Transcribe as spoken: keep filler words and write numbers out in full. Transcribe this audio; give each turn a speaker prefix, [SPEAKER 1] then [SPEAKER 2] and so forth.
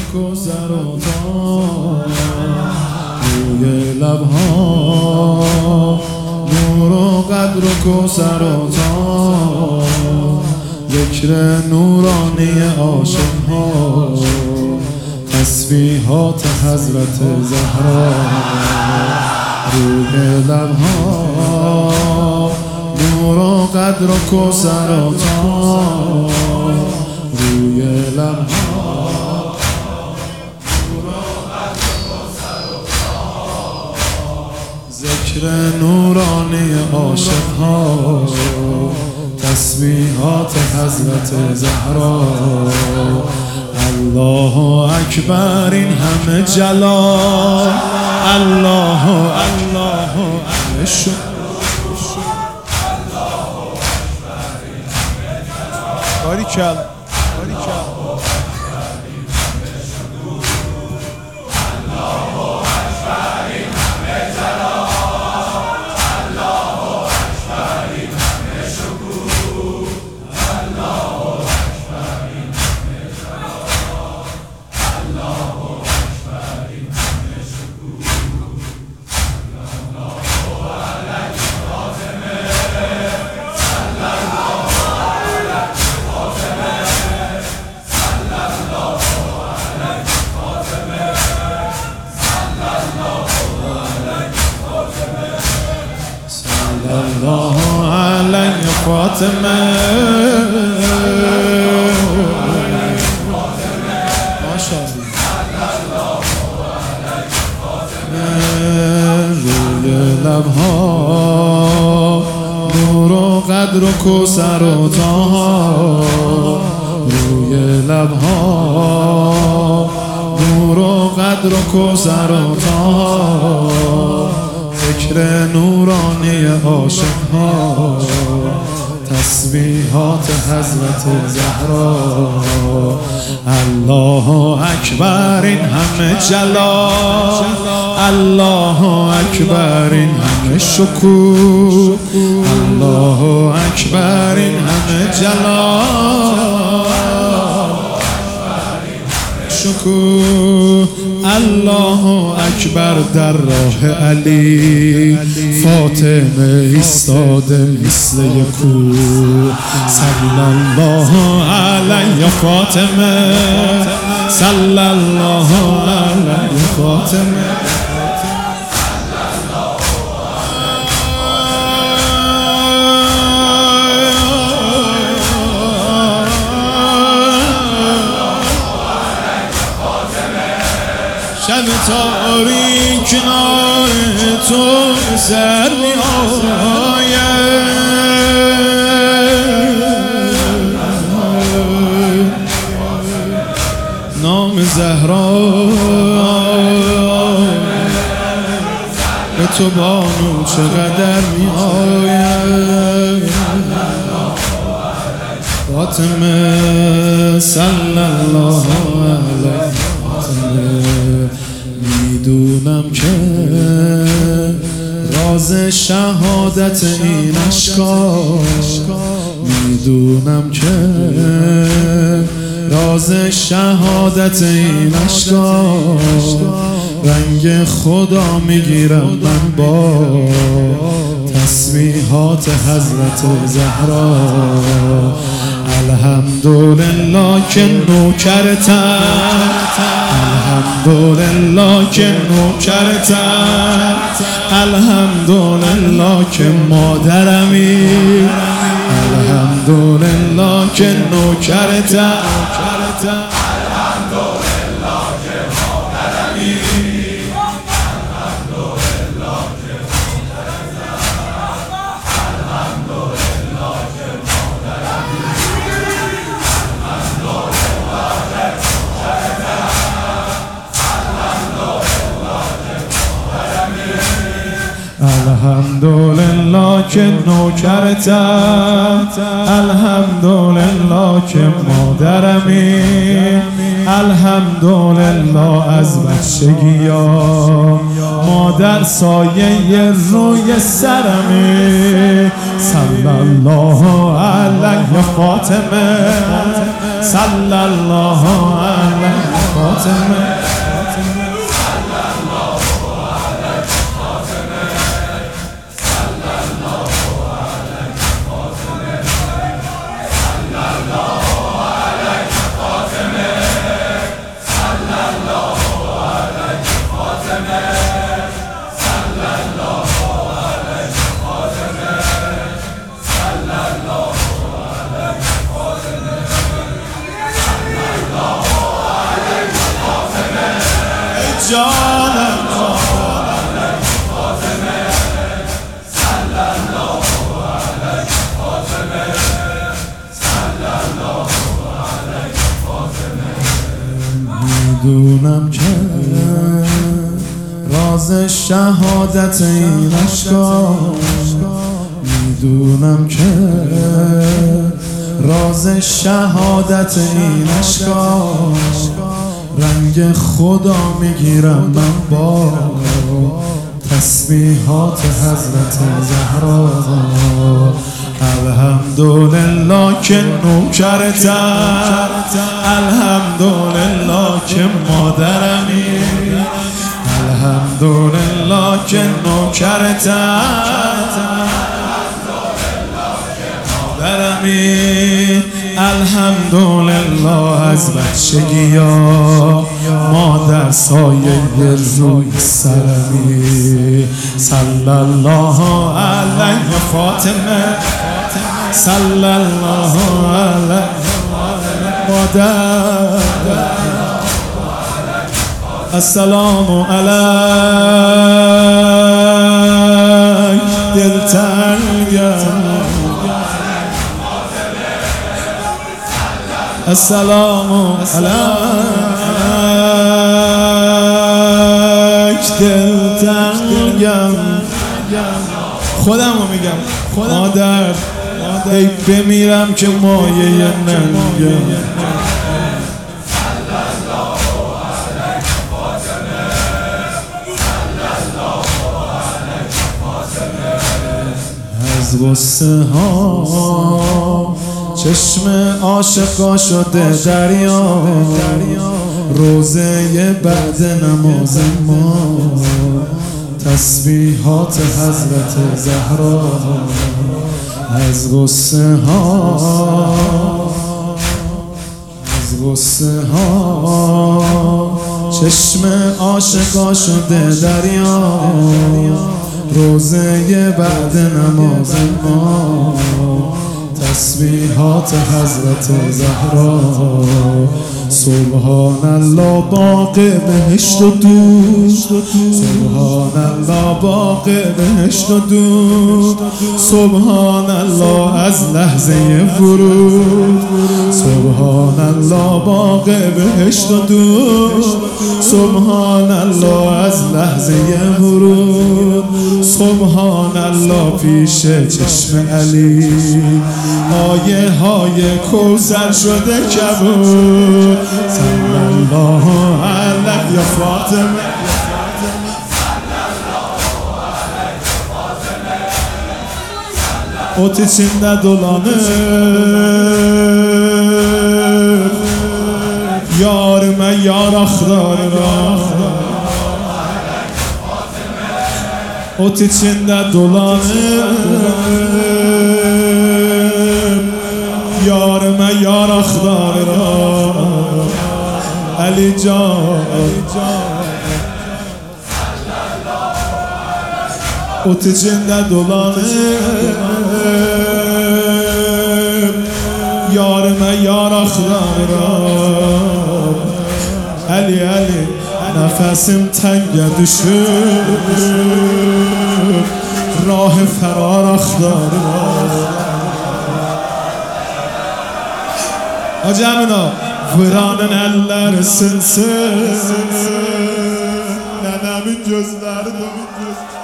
[SPEAKER 1] کوثر و تا روی لبها نور و قدر و کوثر و تا ذکر نورانی عاشق‌ها تسبیحات حضرت زهرا روی لبها نور و قدر و کوثر و تا روی لبها ذکر نورانی عاشق‌ها تسبیحات حضرت زهرا الله اکبر این همه جلال الله الله همه شکر باریکلا باریکلا الله علیه فاطمه روی لبها نور و قدر و کوثر و طه روی لبها نور و قدر و کوثر و طه ذکر نورانی عاشق‌ها تسبیحات حضرت زهرا الله اکبر این همه جلال الله اکبر این همه شکوه الله اکبر این همه جلال شکوه الله اکبر در راه علی فاطمه ایستاده مثل یک کوه صلی الله علیه فاطمه صلی الله علیه فاطمه شب تاریک کنار تو سر می آید نام زهرا به تو بانو چقدر می آید فاطمه صلی الله علیه فاطمه میدونم که راز شهادت این اشکا میدونم که راز شهادت این اشکا رنگ خدا میگیرم من با تسبیحات حضرت زهرا الحمدلله که نوکرتم الحمدلله که نوکرتم الحمدلله که مادرمی الحمدلله که نوکرتم الحمدلله که نوکرتم الحمدلله که مادرمی الحمدلله از بچگیام مادر سایه روی سرمه. صلی الله علیه فاطمه، صلی الله علیه فاطمه. جانم میدونم که راز شهادت این عشقا، میدونم که راز شهادت این عشقا، رنگ خدا میگیرم من با تسبیحات حضرت زهرا. الحمدلله که نوکرتم، الحمدلله که مادرمی، الحمدلله که نوکرتم، مادرمی. الحمدلله از بچگیام مادر سایه روی سرمی. صلی الله علیه فاطمه، صلی الله علیه مادر. السلام علیک دلتنگم، السلام علیک دلتنگم. خودمو میگم مادر ای بمیرم که مایه ننگم. از غصه ها چشم عاشقا شده دریا، روزه بعد نماز ما تسبیحات حضرت زهرا. از غصه ها از غصه ها چشم عاشقا شده دریا، روزه بعد نماز ما تسبیحات حضرت زهرا. سبحان الله باغ بهشت و دوست، سبحان الله باغ بهشت و دوست، سبحان الله از لحظه ورود، سبحان الله باغ بهشت و دوست، سبحان الله از لحظه ورود، سبحان الله پیش چشم علی آیه های کوثر شده کبود. صلی الله علیه فاطمه، ot içinde dolanır yarime yar aktarır, ot içinde dolanır yarime yar aktarır. Ali Can ot içinde dolanır yarime yar aktarır. Ali Ali nefesim tenge düşür rah ferar aktarır. Hacı Emine Vıranın eller ısınsın, nenemin gözleri dönük.